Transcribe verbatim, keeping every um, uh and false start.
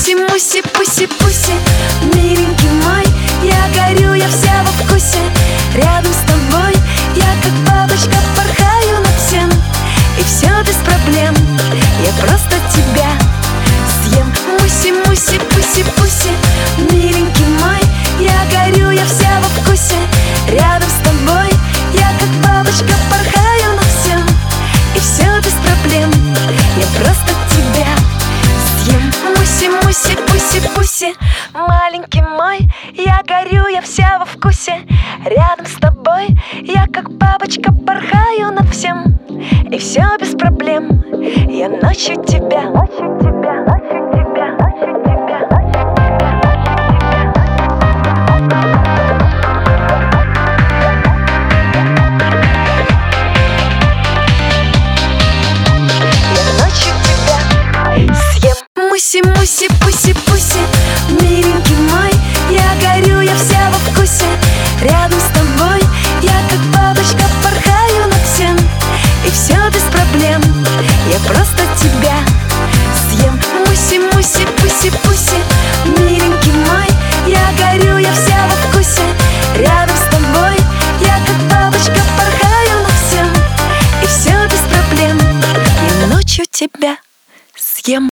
Муси-муси, пуси-пуси, миленький мой, я горю, я вся во вкусе. Рядом с тобой я как бабочка порхаю над всем, и все без проблем, я просто тебя съем. Муси-муси, пуси-пуси, миленький мой, я горю, я вся во вкусе. Рядом с тобой я как бабочка порхаю над всем, и все без проблем, я просто тебя съем. Муси-муси, пуси-пуси, маленький мой, я горю, я вся во вкусе. Рядом с тобой я как бабочка порхаю над всем, и все без проблем, я ночью тебя, ночью тебя, ночью тебя, ночью тебя, ночью Муси-муси, пуси-пуси, миленький мой, я горю, я вся во вкусе. Рядом с тобой я как бабочка порхаю над всем, и все без проблем, я просто тебя съем. Муси-муси, пуси-пуси, миленький мой, я горю, я вся во вкусе. Рядом с тобой я как бабочка порхаю над всем, и все без проблем, я ночью тебя съем.